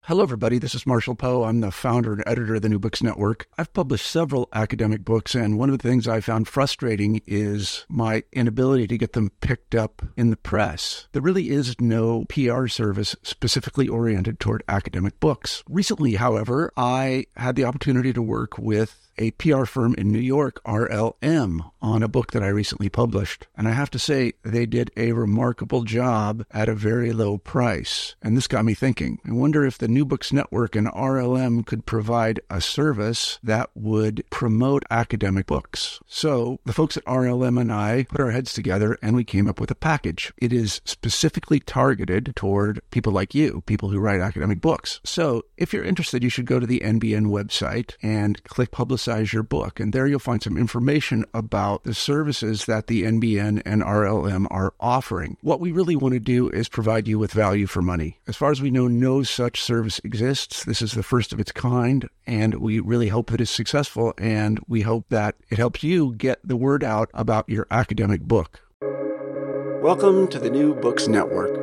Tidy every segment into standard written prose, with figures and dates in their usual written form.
Hello, everybody. This is Marshall Poe. I'm the founder and editor of the New Books Network. I've published several academic books, and one of the things I found frustrating is my inability to get them picked up in the press. There really is no PR service specifically oriented toward academic books. Recently, however, I had the opportunity to work with a PR firm in New York, RLM, on a book that I recently published. And I have to say, they did a remarkable job at a very low price. And this got me thinking. I wonder if the New Books Network and RLM could provide a service that would promote academic books. So the folks at RLM and I put our heads together and we came up with a package. It is specifically targeted toward people like you, people who write academic books. So if you're interested, you should go to the NBN website and click Publicize Your Book. And there you'll find some information about the services that the NBN and RLM are offering. What we really want to do is provide you with value for money. As far as we know, no such service exists. This is the first of its kind, and we really hope that it's successful, and we hope that it helps you get the word out about your academic book. Welcome to the New Books Network.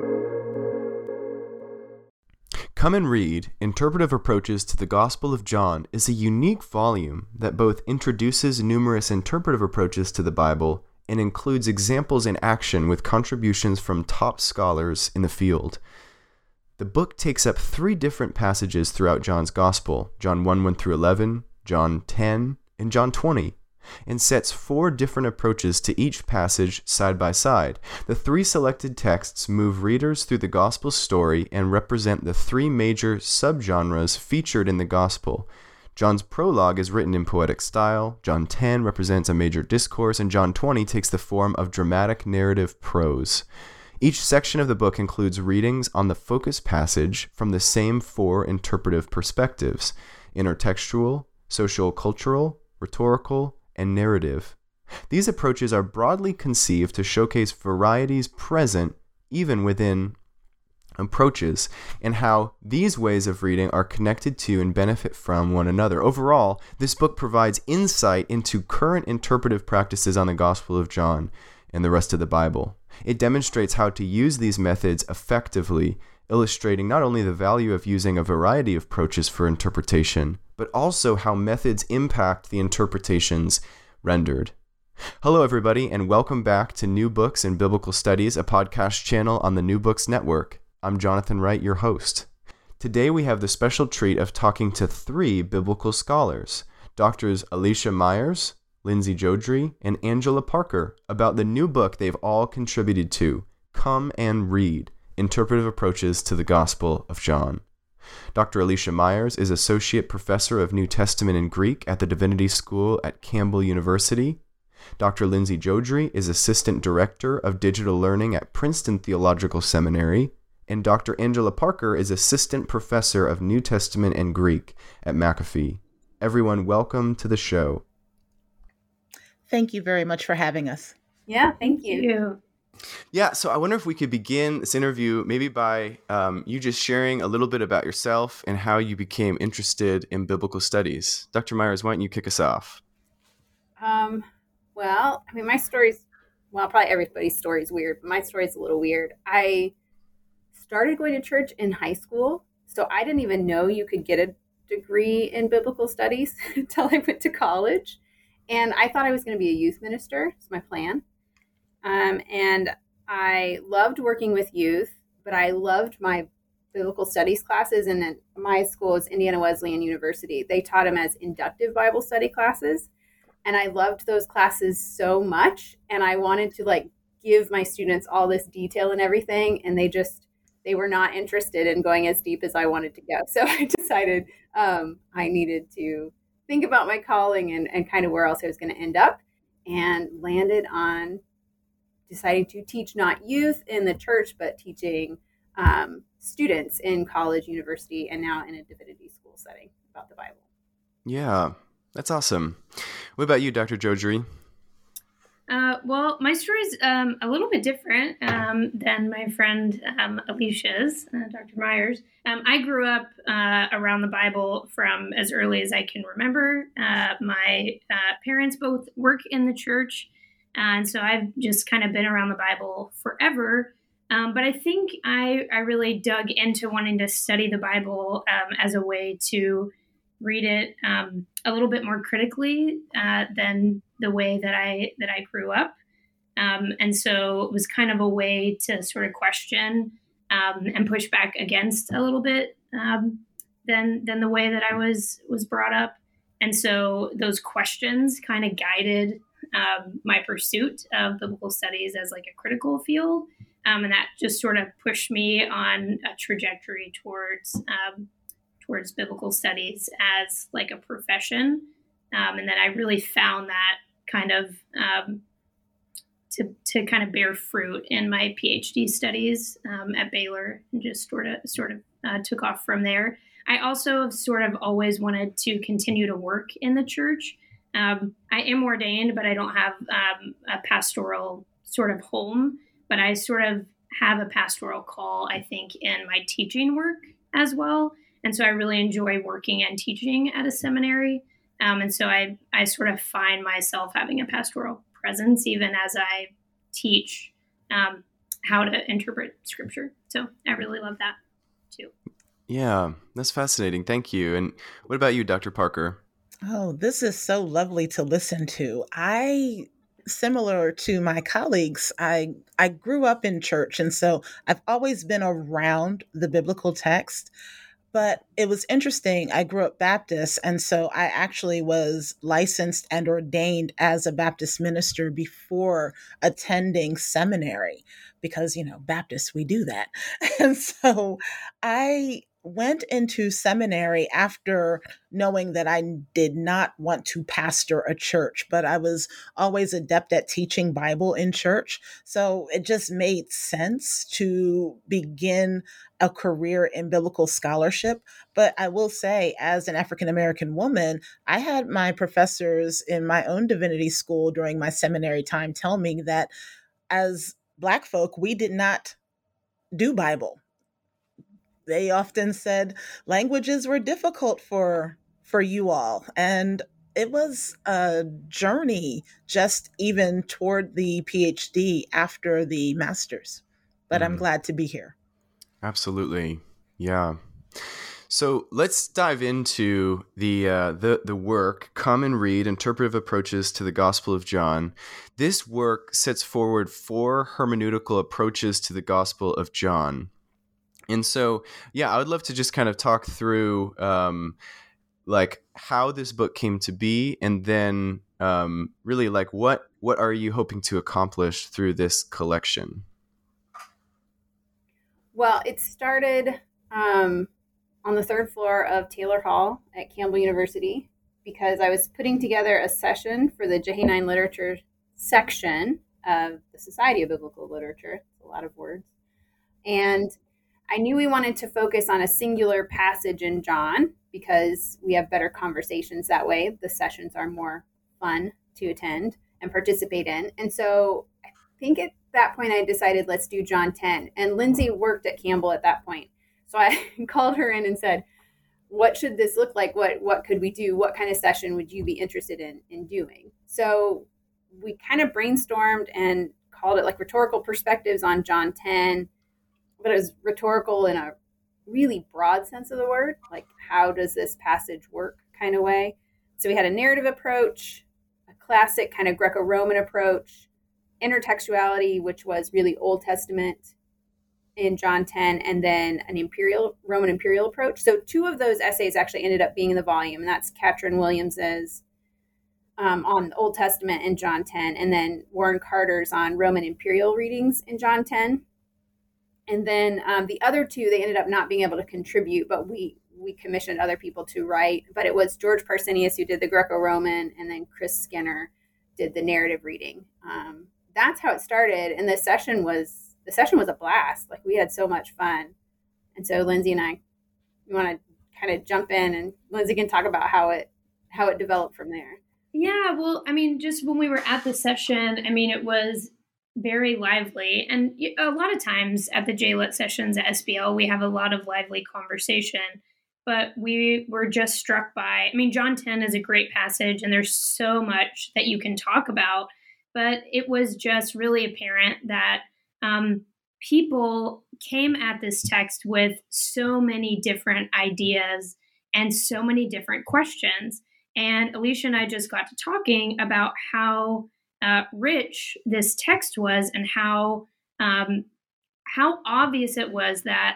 Come and Read, Interpretive Approaches to the Gospel of John is a unique volume that both introduces numerous interpretive approaches to the Bible and includes examples in action with contributions from top scholars in the field. The book takes up 3 different passages throughout John's Gospel, John 1 through 11, John 10, and John 20, and sets 4 different approaches to each passage side by side. The 3 selected texts move readers through the gospel story and represent the 3 major subgenres featured in the gospel. John's prologue is written in poetic style, John 10 represents a major discourse, and John 20 takes the form of dramatic narrative prose. Each section of the book includes readings on the focus passage from the same 4 interpretive perspectives: intertextual, socio-cultural, rhetorical, and narrative. These approaches are broadly conceived to showcase varieties present even within approaches, and how these ways of reading are connected to and benefit from one another. Overall, this book provides insight into current interpretive practices on the Gospel of John and the rest of the Bible. It demonstrates how to use these methods effectively, illustrating not only the value of using a variety of approaches for interpretation, but also how methods impact the interpretations rendered. Hello, everybody, and welcome back to New Books in Biblical Studies, a podcast channel on the New Books Network. I'm Jonathan Wright, your host. Today we have the special treat of talking to 3 biblical scholars, Doctors Alicia Myers, Lindsay Jodrey, and Angela Parker, about the new book they've all contributed to, Come and Read, Interpretive Approaches to the Gospel of John. Dr. Alicia Myers is Associate Professor of New Testament and Greek at the Divinity School at Campbell University. Dr. Lindsay Jodrey is Assistant Director of Digital Learning at Princeton Theological Seminary. And Dr. Angela Parker is Assistant Professor of New Testament and Greek at McAfee. Everyone, welcome to the show. Thank you very much for having us. Yeah, thank you. Yeah, so I wonder if we could begin this interview maybe by you just sharing a little bit about yourself and how you became interested in biblical studies. Dr. Myers, why don't you kick us off? My story's, probably everybody's story is weird, but my story's a little weird. I started going to church in high school, so I didn't even know you could get a degree in biblical studies until I went to college. And I thought I was going to be a youth minister. It's my plan. And I loved working with youth, but I loved my biblical studies classes. And then my school is Indiana Wesleyan University. They taught them as inductive Bible study classes. And I loved those classes so much. And I wanted to give my students all this detail and everything. And they were not interested in going as deep as I wanted to go. So I decided I needed to think about my calling and kind of where else I was going to end up, and landed on deciding to teach not youth in the church, but teaching students in college, university, and now in a divinity school setting about the Bible. Yeah, that's awesome. What about you, Dr. Jodrey? Well, my story is a little bit different than my friend Alicia's, Dr. Myers. I grew up around the Bible from as early as I can remember. My parents both work in the church, and so I've just kind of been around the Bible forever. But I think I really dug into wanting to study the Bible as a way to read it a little bit more critically than the way that I grew up. And so it was kind of a way to sort of question and push back against a little bit than the way that I was brought up. And so those questions kind of guided my pursuit of biblical studies as like a critical field. And that just sort of pushed me on a trajectory towards biblical studies as like a profession. And then I really found that kind of to kind of bear fruit in my PhD studies at Baylor, and just sort of took off from there. I also have sort of always wanted to continue to work in the church. I am ordained, but I don't have a pastoral sort of home, but I sort of have a pastoral call, I think, in my teaching work as well. And so I really enjoy working and teaching at a seminary. And so I sort of find myself having a pastoral presence even as I teach how to interpret scripture. So I really love that too. Yeah, that's fascinating. Thank you. And what about you, Dr. Parker? Oh, this is so lovely to listen to. Similar to my colleagues, I grew up in church, and so I've always been around the biblical text. But it was interesting. I grew up Baptist, and so I actually was licensed and ordained as a Baptist minister before attending seminary, because, Baptists, we do that. And so I went into seminary after knowing that I did not want to pastor a church, but I was always adept at teaching Bible in church. So it just made sense to begin a career in biblical scholarship. But I will say, as an African-American woman, I had my professors in my own divinity school during my seminary time tell me that as Black folk, we did not do Bible. They often said languages were difficult for you all. And it was a journey just even toward the PhD after the master's. But I'm glad to be here. Absolutely. Yeah. So let's dive into the work, Come and Read, Interpretive Approaches to the Gospel of John. This work sets forward 4 hermeneutical approaches to the Gospel of John. And so, I would love to just kind of talk through like how this book came to be, and then really like what are you hoping to accomplish through this collection? Well, it started on the 3rd floor of Taylor Hall at Campbell University, because I was putting together a session for the Johannine Literature section of the Society of Biblical Literature. It's a lot of words. And I knew we wanted to focus on a singular passage in John because we have better conversations that way. The sessions are more fun to attend and participate in. And so I think at that point I decided, let's do John 10. And Lindsay worked at Campbell at that point. So I called her in and said, what should this look like? What could we do? What kind of session would you be interested in doing? So we kind of brainstormed and called it like Rhetorical Perspectives on John 10. But it was rhetorical in a really broad sense of the word, like how does this passage work kind of way. So we had a narrative approach, a classic kind of Greco-Roman approach, intertextuality, which was really Old Testament in John 10, and then an Roman imperial approach. So 2 of those essays actually ended up being in the volume, and that's Katrin Williams's on the Old Testament in John 10, and then Warren Carter's on Roman imperial readings in John 10. And then the other 2, they ended up not being able to contribute, but we commissioned other people to write. But it was George Parsenius who did the Greco-Roman, and then Chris Skinner did the narrative reading. That's how it started. And the session was a blast. Like, we had so much fun. And so Lindsay and I, we want to kind of jump in, and Lindsay can talk about how it developed from there. Yeah, well, I mean, just when we were at the session, I mean, it was very lively. And a lot of times at the JLIT sessions at SBL, we have a lot of lively conversation. But we were just struck by, I mean, John 10 is a great passage, and there's so much that you can talk about. But it was just really apparent that people came at this text with so many different ideas and so many different questions. And Alicia and I just got to talking about how rich this text was, and how obvious it was that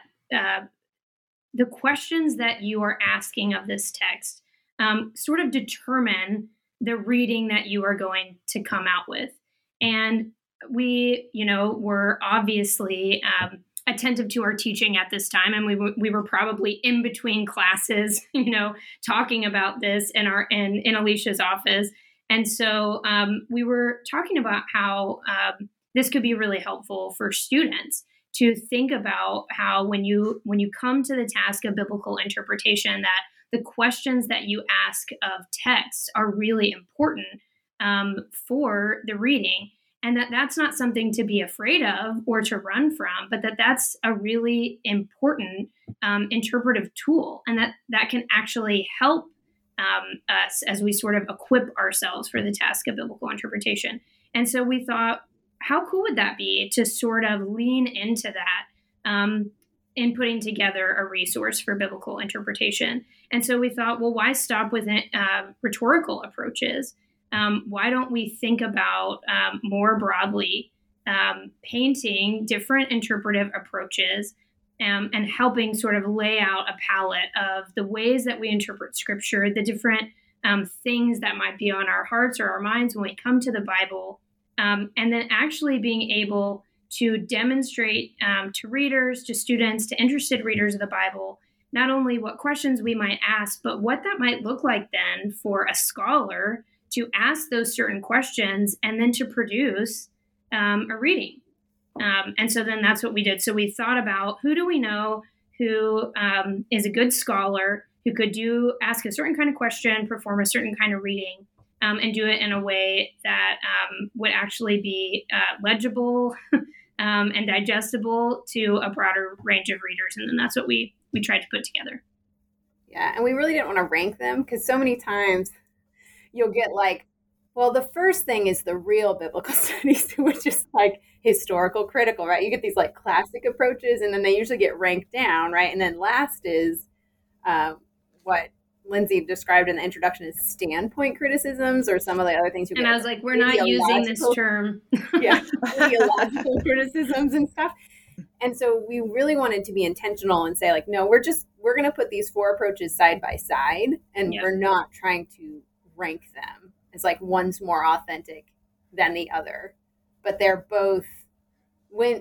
the questions that you are asking of this text sort of determine the reading that you are going to come out with. And we, were obviously attentive to our teaching at this time, and we were probably in between classes, talking about this in Alicia's office. And so we were talking about how this could be really helpful for students to think about how when you come to the task of biblical interpretation, that the questions that you ask of text are really important for the reading, and that's not something to be afraid of or to run from, but that's a really important interpretive tool, and that can actually help us as we sort of equip ourselves for the task of biblical interpretation. And so we thought, how cool would that be to sort of lean into that in putting together a resource for biblical interpretation? And so we thought, well, why stop with rhetorical approaches? Why don't we think about more broadly painting different interpretive approaches and helping sort of lay out a palette of the ways that we interpret Scripture, the different things that might be on our hearts or our minds when we come to the Bible, and then actually being able to demonstrate to readers, to students, to interested readers of the Bible, not only what questions we might ask, but what that might look like then for a scholar to ask those certain questions and then to produce a reading. And so then that's what we did. So we thought about, who do we know who is a good scholar, who could ask a certain kind of question, perform a certain kind of reading, and do it in a way that would actually be legible and digestible to a broader range of readers. And then that's what we tried to put together. Yeah, and we really didn't want to rank them, because so many times you'll get like, well, the first thing is the real biblical studies, which is like historical critical, right? You get these like classic approaches, and then they usually get ranked down, right? And then last is what Lindsay described in the introduction as standpoint criticisms, or some of the other things. And I was like, we're not using this term. Yeah, ideological criticisms and stuff. And so we really wanted to be intentional and say, like, no, we're going to put these four approaches side by side, and we're not trying to rank them. It's like one's more authentic than the other, but they're both, when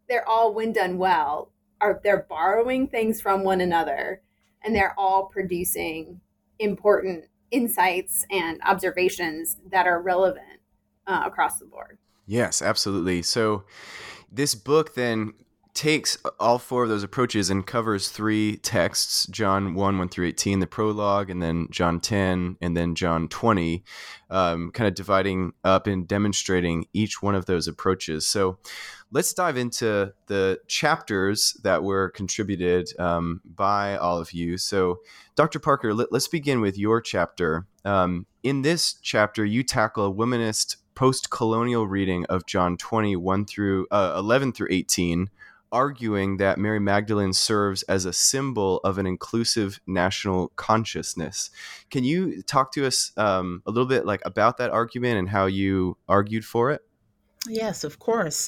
done well, they're borrowing things from one another, and they're all producing important insights and observations that are relevant across the board. Yes, absolutely. So this book then takes all four of those approaches and covers three texts: John 1 through 18, the prologue, and then John 10, and then John 20, kind of dividing up and demonstrating each one of those approaches. So let's dive into the chapters that were contributed by all of you. So Dr. Parker, let's begin with your chapter. In this chapter, you tackle a womanist post-colonial reading of John 20, 11 through 18, arguing that Mary Magdalene serves as a symbol of an inclusive national consciousness. Can you talk to us a little bit about that argument and how you argued for it? Yes, of course.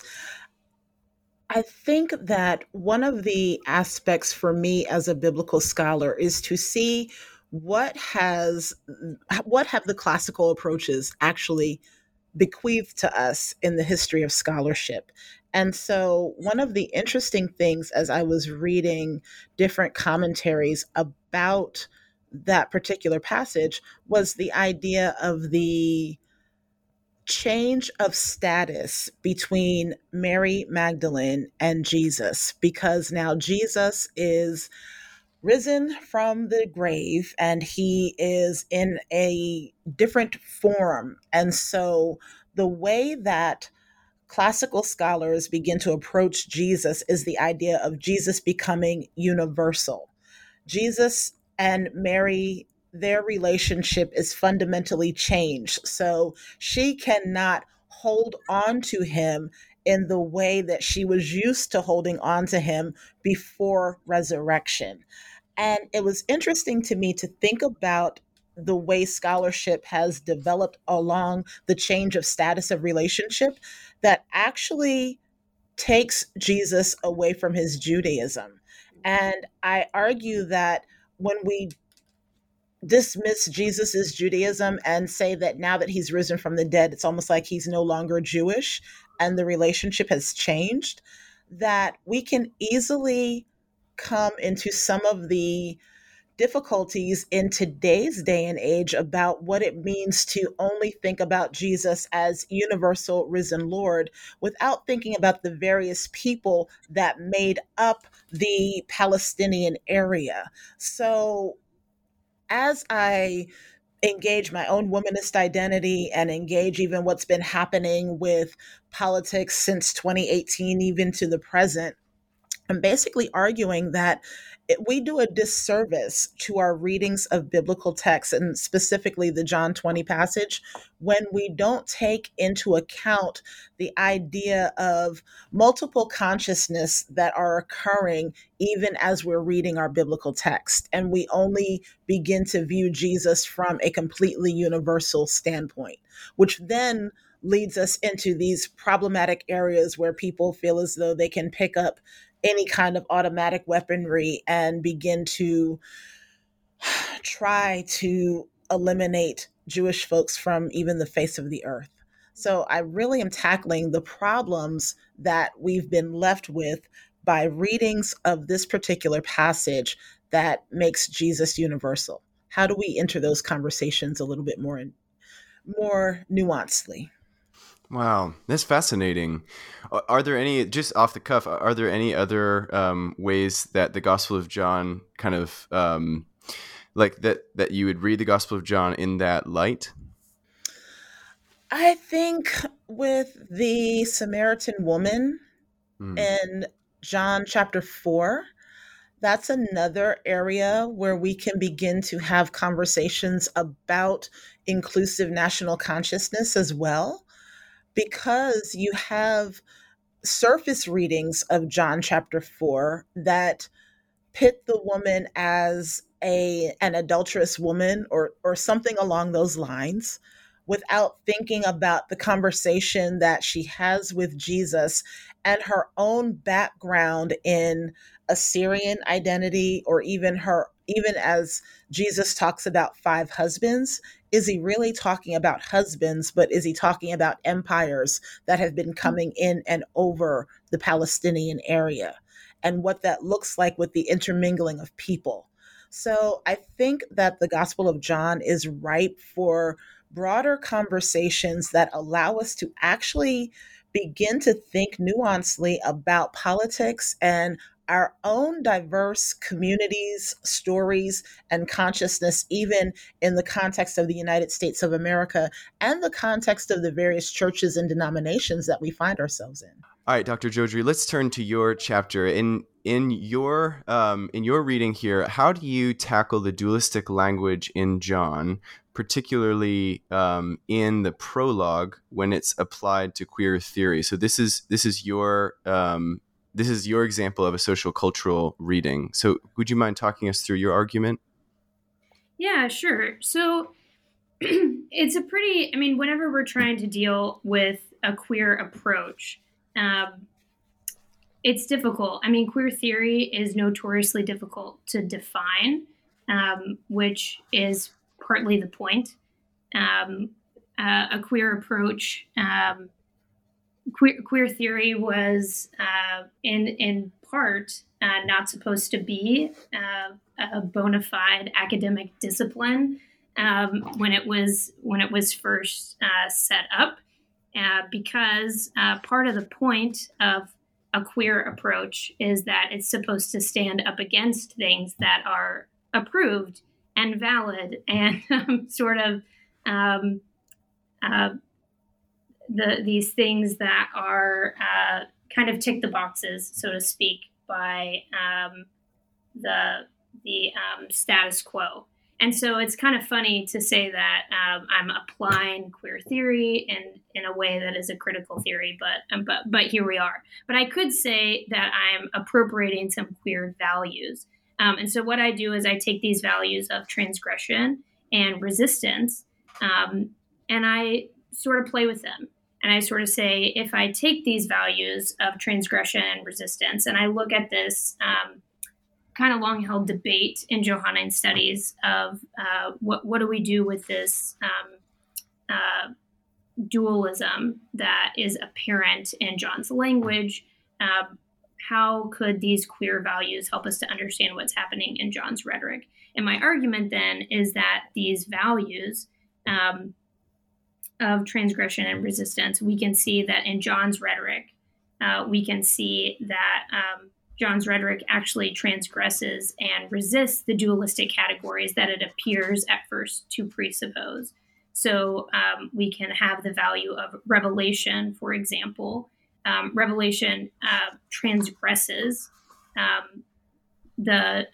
I think that one of the aspects for me as a biblical scholar is to see what have the classical approaches actually bequeathed to us in the history of scholarship. And so one of the interesting things as I was reading different commentaries about that particular passage was the idea of the change of status between Mary Magdalene and Jesus, because now Jesus is risen from the grave and he is in a different form. And so the way that classical scholars begin to approach Jesus is the idea of Jesus becoming universal. Jesus and Mary, their relationship is fundamentally changed. So she cannot hold on to him in the way that she was used to holding on to him before resurrection. And it was interesting to me to think about the way scholarship has developed along the change of status of relationship that actually takes Jesus away from his Judaism. And I argue that when we dismiss Jesus's Judaism and say that now that he's risen from the dead, it's almost like he's no longer Jewish and the relationship has changed, that we can easily come into some of the difficulties in today's day and age about what it means to only think about Jesus as universal risen Lord without thinking about the various people that made up the Palestinian area. So as I engage my own womanist identity and engage even what's been happening with politics since 2018, even to the present, I'm basically arguing that we do a disservice to our readings of biblical texts, and specifically the John 20 passage, when we don't take into account the idea of multiple consciousness that are occurring even as we're reading our biblical text. And we only begin to view Jesus from a completely universal standpoint, which then leads us into these problematic areas where people feel as though they can pick up any kind of automatic weaponry and begin to try to eliminate Jewish folks from even the face of the earth. So I really am tackling the problems that we've been left with by readings of this particular passage that makes Jesus universal. How do we enter those conversations a little bit more nuancedly? Wow, that's fascinating. Are there any, just off the cuff, are there any other ways that the Gospel of John kind of, like that you would read the Gospel of John in that light? I think with the Samaritan woman in John chapter 4, that's another area where we can begin to have conversations about inclusive national consciousness as well, because you have surface readings of John chapter 4 that pit the woman as an adulterous woman or something along those lines without thinking about the conversation that she has with Jesus and her own background in Assyrian identity, or even as Jesus talks about 5 husbands. Is he really talking about husbands, but is he talking about empires that have been coming in and over the Palestinian area, and what that looks like with the intermingling of people? So I think that the Gospel of John is ripe for broader conversations that allow us to actually begin to think nuancedly about politics and our own diverse communities, stories, and consciousness, even in the context of the United States of America and the context of the various churches and denominations that we find ourselves in. All right, Dr. Jodrey, let's turn to your chapter. In your reading here, how do you tackle the dualistic language in John, particularly in the prologue when it's applied to queer theory? So this is your example of a social cultural reading. So would you mind talking us through your argument? Yeah, sure. So it's whenever we're trying to deal with a queer approach, it's difficult. Queer theory is notoriously difficult to define, which is partly the point. A queer approach, queer theory was in part not supposed to be a bona fide academic discipline when it was first set up, because part of the point of a queer approach is that it's supposed to stand up against things that are approved and valid and these things that are kind of tick the boxes, so to speak, by the status quo. And so it's kind of funny to say that I'm applying queer theory in a way that is a critical theory, but here we are. But I could say that I'm appropriating some queer values. And so what I do is I take these values of transgression and resistance, and I sort of play with them. And I sort of say, if I take these values of transgression and resistance, and I look at this kind of long-held debate in Johannine studies of what do we do with this dualism that is apparent in John's language? How could these queer values help us to understand what's happening in John's rhetoric? And my argument then is that these values of transgression and resistance, we can see that in John's rhetoric, we can see that John's rhetoric actually transgresses and resists the dualistic categories that it appears at first to presuppose. So we can have the value of revelation, for example. Revelation transgresses the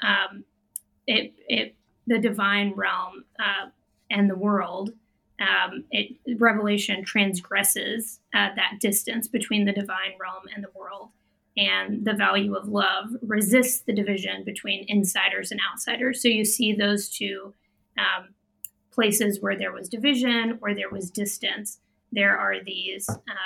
divine realm and the world. Revelation transgresses that distance between the divine realm and the world. And the value of love resists the division between insiders and outsiders. So you see those two places where there was division or there was distance. There are these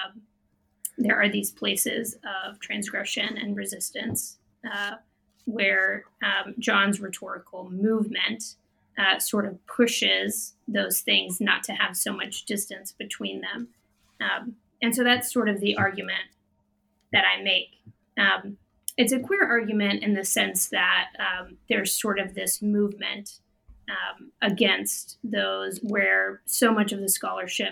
places of transgression and resistance where John's rhetorical movement sort of pushes those things not to have so much distance between them. And so that's sort of the argument that I make. It's a queer argument in the sense that there's sort of this movement against those where so much of the scholarship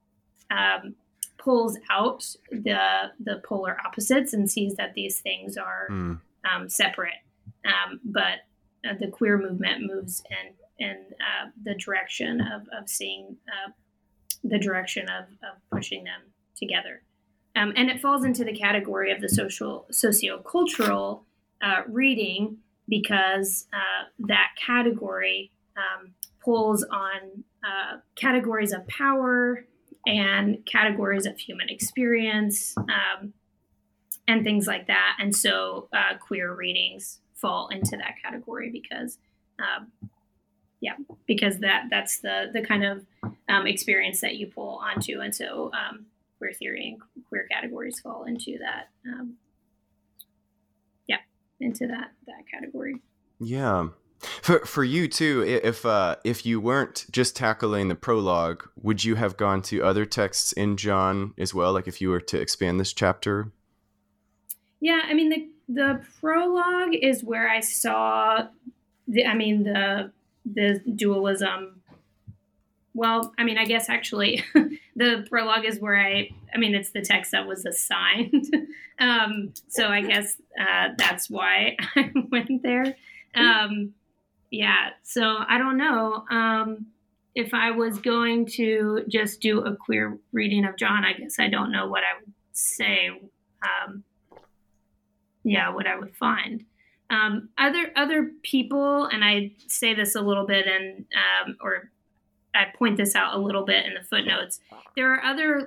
pulls out the polar opposites and sees that these things are separate. But the queer movement moves in the direction of seeing the direction of pushing them together. And it falls into the category of the sociocultural reading because that category pulls on categories of power and categories of human experience and things like that. And so queer readings fall into that category because that's the kind of experience that you pull onto. And so queer theory and queer categories fall into that, into that category. Yeah. For you too, if you weren't just tackling the prologue, would you have gone to other texts in John as well? Like if you were to expand this chapter? Yeah, I mean the prologue is where I saw the dualism. Well, I mean, I guess actually the prologue is where it's the text that was assigned. So I guess that's why I went there. So I don't know. If I was going to just do a queer reading of John, I guess I don't know what I would say. What I would find. Other people, and I say this a little bit or I point this out a little bit in the footnotes. There are other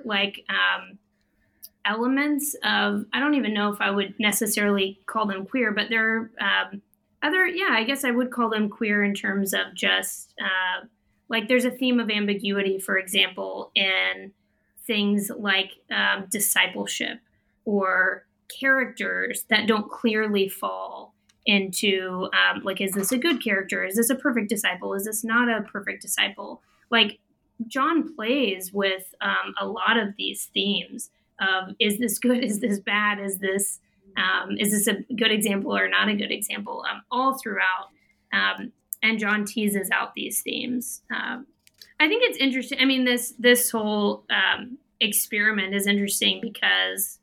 elements of, I don't even know if I would necessarily call them queer, but there are I guess I would call them queer in terms of just there's a theme of ambiguity, for example, in things like discipleship or characters that don't clearly fall into is this a good character? Is this a perfect disciple? Is this not a perfect disciple? John plays with a lot of these themes of, is this good? Is this bad? Is this a good example or not a good example? All throughout. And John teases out these themes. I think it's interesting. I mean, this whole experiment is interesting because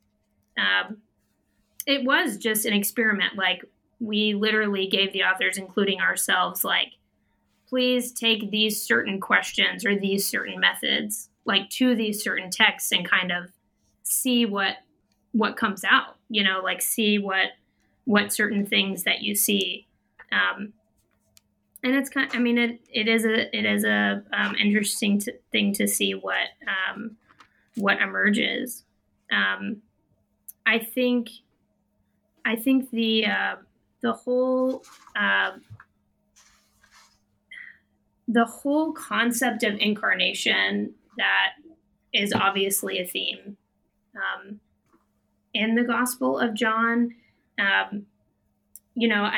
it was just an experiment. We literally gave the authors, including ourselves, please take these certain questions or these certain methods, to these certain texts and kind of see what comes out, see what certain things that you see. it's kind of, I mean, it is a interesting thing to see what emerges. I think the whole concept of incarnation, that is obviously a theme in the Gospel of John. I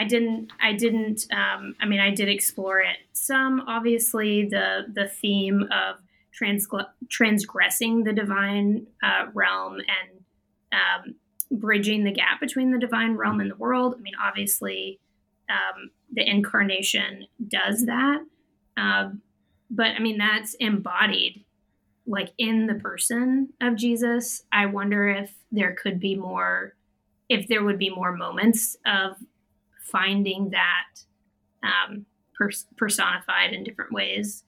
did explore it some. Obviously, the theme of transgressing the divine realm and bridging the gap between the divine realm and the world. I mean, obviously, the incarnation does that. But I mean, that's embodied like in the person of Jesus. I wonder if there would be more moments of finding that personified in different ways,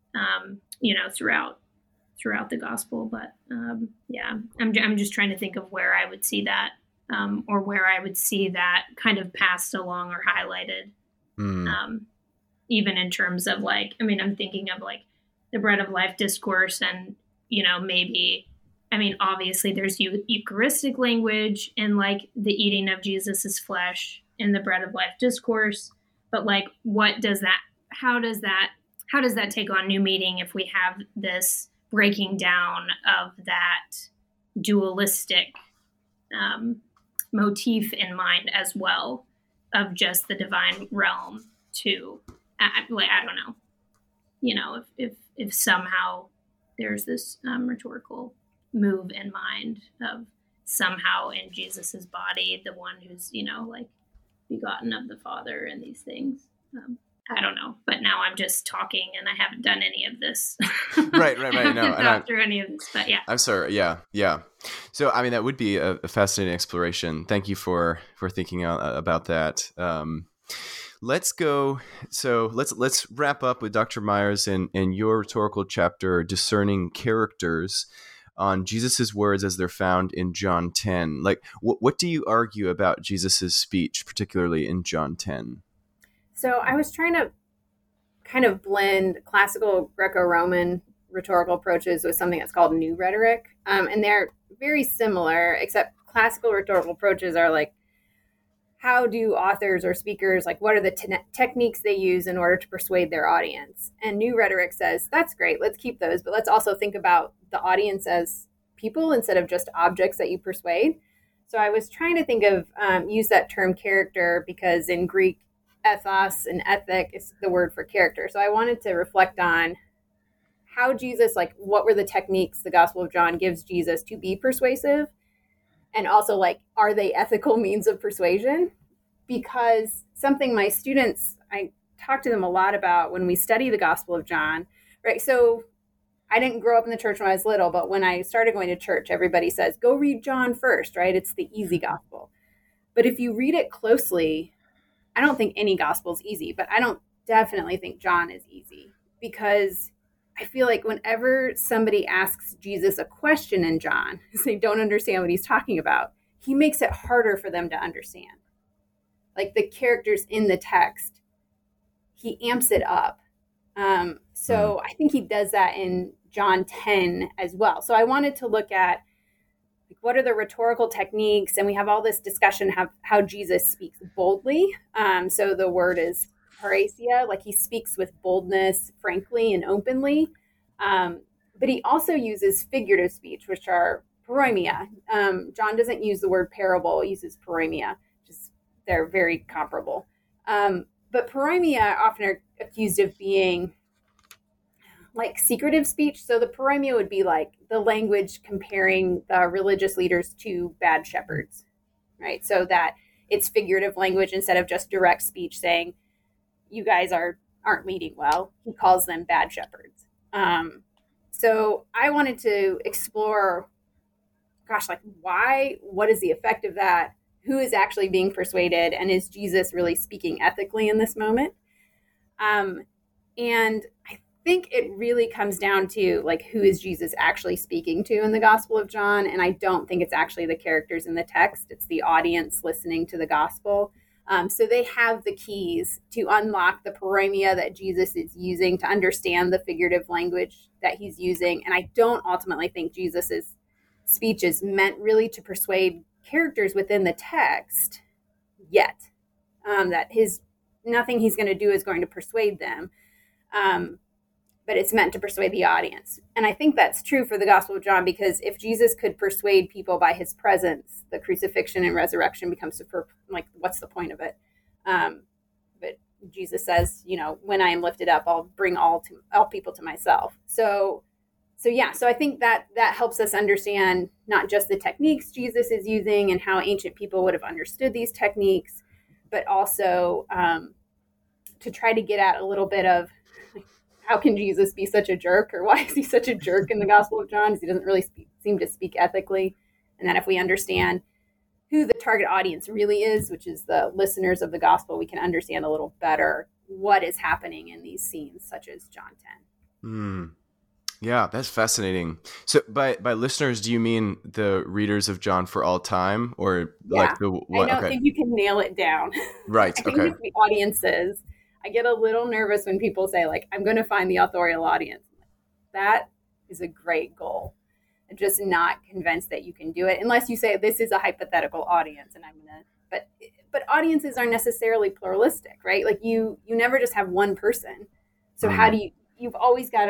throughout the gospel. But I'm just trying to think of where I would see that, or where I would see that kind of passed along or highlighted. Even in terms of I'm thinking of like the bread of life discourse, and obviously there's Eucharistic language in like the eating of Jesus's flesh in the bread of life discourse, but like how does that take on new meaning if we have this breaking down of that dualistic motif in mind as well, of just the divine realm too. I don't know, if somehow there's this rhetorical move in mind of somehow in Jesus's body, the one who's, begotten of the Father and these things. I don't know, but now I'm just talking and I haven't done any of this. Right. No, not through any of this, but yeah. I'm sorry. Yeah. So, I mean, that would be a fascinating exploration. Thank you for thinking about that. Let's go. So let's wrap up with Dr. Myers and your rhetorical chapter, Discerning Characters, on Jesus's words as they're found in John 10. Like, what do you argue about Jesus's speech, particularly in John 10? So I was trying to kind of blend classical Greco-Roman rhetorical approaches with something that's called new rhetoric. And they're very similar, except classical rhetorical approaches are like, how do authors or speakers, like what are the techniques they use in order to persuade their audience? And new rhetoric says, that's great, let's keep those, but let's also think about the audience as people instead of just objects that you persuade. So I was trying to think of, use that term character, because in Greek, ethos and ethic is the word for character. So I wanted to reflect on how Jesus, like what were the techniques the Gospel of John gives Jesus to be persuasive? And also, like, are they ethical means of persuasion? Because something my students, I talk to them a lot about when we study the Gospel of John, right? So I didn't grow up in the church when I was little, but when I started going to church, everybody says, go read John first, right? It's the easy gospel. But if you read it closely, I don't think any gospel is easy, but I don't definitely think John is easy, because I feel like whenever somebody asks Jesus a question in John, because they don't understand what he's talking about, he makes it harder for them to understand. Like the characters in the text, he amps it up. So I think he does that in John 10 as well. So I wanted to look at like, what are the rhetorical techniques? And we have all this discussion of how Jesus speaks boldly. So the word is parasia, like he speaks with boldness, frankly and openly. But he also uses figurative speech, which are paroimia. John doesn't use the word parable, he uses paroimia. They're very comparable. But paroimia often are accused of being like secretive speech. So the paroimia would be like the language comparing the religious leaders to bad shepherds, right? So that it's figurative language instead of just direct speech saying, you guys aren't leading well. He calls them bad shepherds. So I wanted to explore, like why, what is the effect of that? Who is actually being persuaded? And is Jesus really speaking ethically in this moment? And I think it really comes down to like, who is Jesus actually speaking to in the Gospel of John? And I don't think it's actually the characters in the text. It's the audience listening to the gospel. So they have the keys to unlock the paramia that Jesus is using to understand the figurative language that he's using. And I don't ultimately think Jesus's speech is meant really to persuade characters within the text yet. That nothing he's going to do is going to persuade them. But it's meant to persuade the audience. And I think that's true for the Gospel of John, because if Jesus could persuade people by his presence, the crucifixion and resurrection becomes like, what's the point of it? But Jesus says, when I am lifted up, I'll bring all people to myself. So I think that helps us understand not just the techniques Jesus is using and how ancient people would have understood these techniques, but also to try to get at a little bit of, how can Jesus be such a jerk, or why is he such a jerk in the Gospel of John? Because he doesn't really seem to speak ethically. And then if we understand who the target audience really is, which is the listeners of the gospel, we can understand a little better what is happening in these scenes, such as John 10. Yeah, that's fascinating. So by listeners, do you mean the readers of John for all time, or like the what? I don't think you can nail it down. Right. I think it's the audiences. I get a little nervous when people say, like, I'm going to find the authorial audience. That is a great goal. I'm just not convinced that you can do it unless you say this is a hypothetical audience, and I'm going to. But audiences aren't necessarily pluralistic, right? Like you never just have one person. So how do you've always got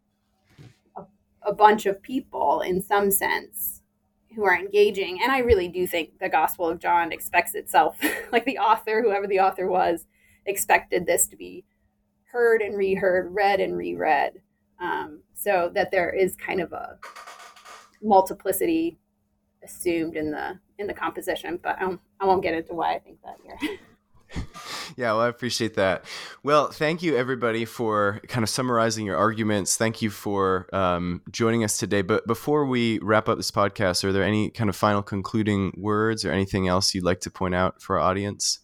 a bunch of people in some sense who are engaging. And I really do think the Gospel of John expects itself, like the author, whoever the author was, expected this to be heard and reheard, read and reread, so that there is kind of a multiplicity assumed in the composition. But I won't get into why I think that here. Yeah, well, I appreciate that. Well, thank you, everybody, for kind of summarizing your arguments. Thank you for joining us today. But before we wrap up this podcast, are there any kind of final concluding words or anything else you'd like to point out for our audience?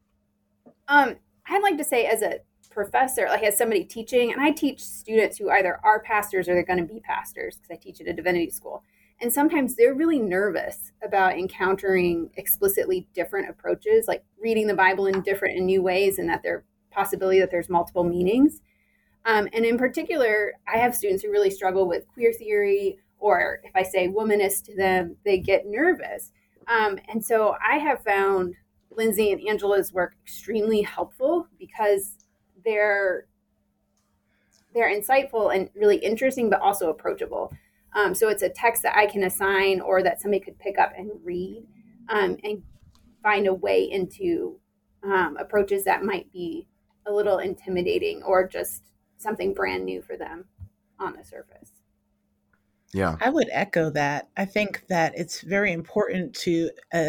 I'd like to say, as a professor, like as somebody teaching, and I teach students who either are pastors or they're going to be pastors because I teach at a divinity school. And sometimes they're really nervous about encountering explicitly different approaches, like reading the Bible in different and new ways, and that there's possibility that there's multiple meanings. And in particular, I have students who really struggle with queer theory, or if I say womanist to them, they get nervous. And so I have found Lindsay and Angela's work extremely helpful because they're insightful and really interesting, but also approachable. So it's a text that I can assign or that somebody could pick up and read and find a way into approaches that might be a little intimidating or just something brand new for them on the surface. Yeah, I would echo that. I think that it's very important to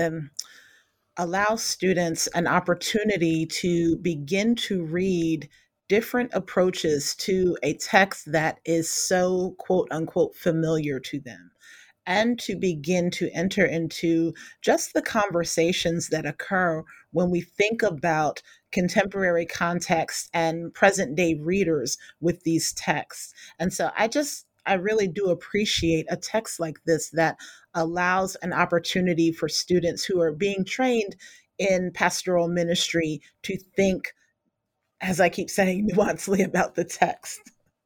allow students an opportunity to begin to read different approaches to a text that is so quote unquote familiar to them, and to begin to enter into just the conversations that occur when we think about contemporary context and present day readers with these texts. And so I really do appreciate a text like this that allows an opportunity for students who are being trained in pastoral ministry to think, as I keep saying, nuancely about the text.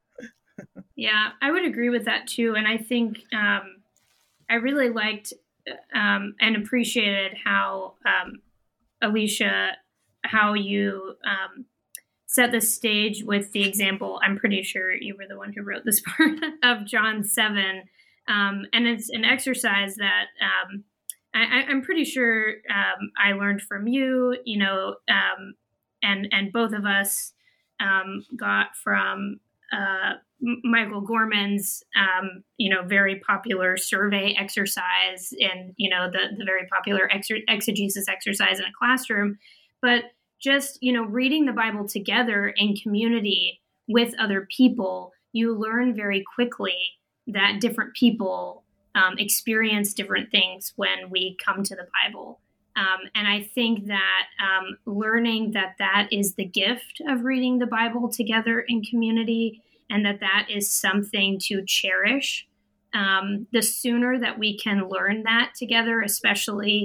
Yeah, I would agree with that too. And I think I really liked and appreciated how, Alicia, how you set the stage with the example. I'm pretty sure you were the one who wrote this part of John 7. And it's an exercise that I'm pretty sure I learned from you, and both of us got from Michael Gorman's, very popular survey exercise and, the very popular exegesis exercise in a classroom. But just, reading the Bible together in community with other people, you learn very quickly that different people experience different things when we come to the Bible. And I think that learning that is the gift of reading the Bible together in community, and that is something to cherish. The sooner that we can learn that together, especially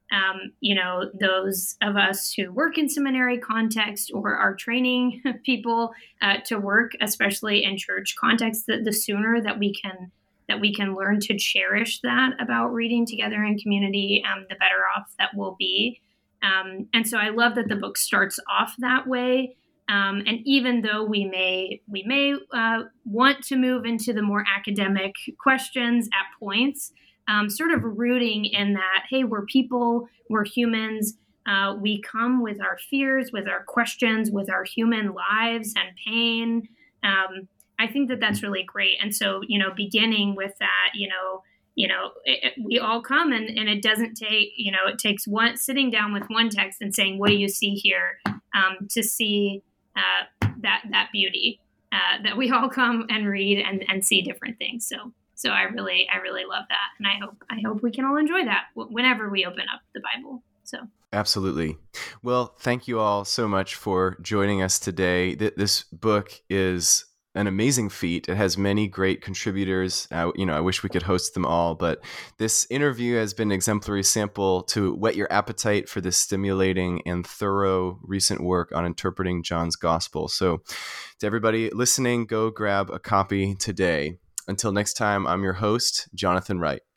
those of us who work in seminary context or are training people to work, especially in church context, the sooner that we can learn to cherish that about reading together in community, the better off that we'll be. And so I love that the book starts off that way. And even though we may want to move into the more academic questions at points, sort of rooting in that, hey, we're people, we're humans. We come with our fears, with our questions, with our human lives and pain. I think that that's really great. And so, beginning with that, we all come and it doesn't take, it takes one sitting down with one text and saying, what do you see here? To see that beauty, that we all come and read and see different things. So I really love that. And I hope we can all enjoy that whenever we open up the Bible. So. Absolutely. Well, thank you all so much for joining us today. This book is an amazing feat. It has many great contributors. I wish we could host them all, but this interview has been an exemplary sample to whet your appetite for this stimulating and thorough recent work on interpreting John's Gospel. So to everybody listening, go grab a copy today. Until next time, I'm your host, Jonathan Wright.